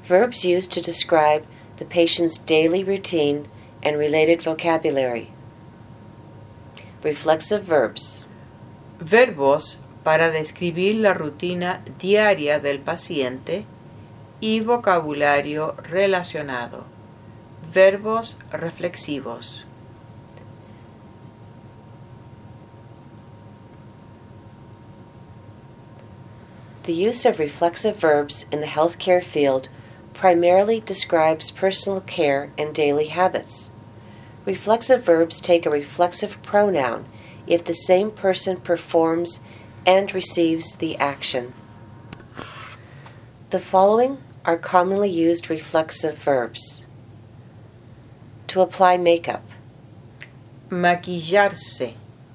Verbs used to describe the patient's daily routine and related vocabulary. Reflexive verbs. Verbos para describir la rutina diaria del paciente y vocabulario relacionado. Verbos reflexivos. The use of reflexive verbs in the healthcare field primarily describes personal care and daily habits. Reflexive verbs take a reflexive pronoun if the same person performs and receives the action. The following are commonly used reflexive verbs. To apply makeup. Maquillarse.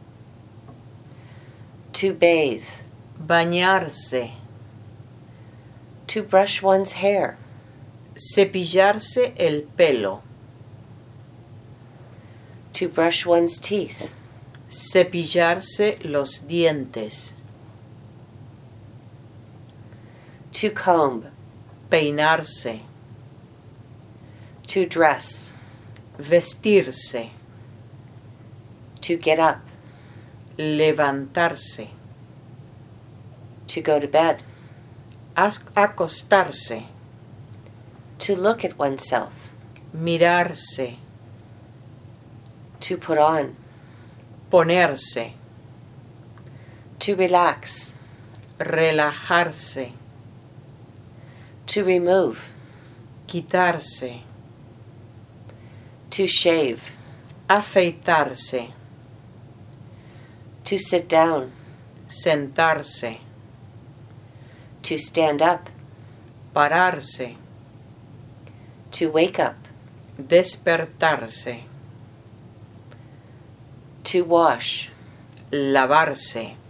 To bathe. Bañarse. To brush one's hair. Cepillarse el pelo. To brush one's teeth. Cepillarse los dientes. To comb. Peinarse. To dress. Vestirse. To get up. Levantarse. To go to bed. Acostarse. To look at oneself. Mirarse. To put on. Ponerse. To relax. Relajarse. To remove. Quitarse. To shave. Afeitarse. To sit down. Sentarse. To stand up. Pararse. To wake up. Despertarse. To wash. Lavarse.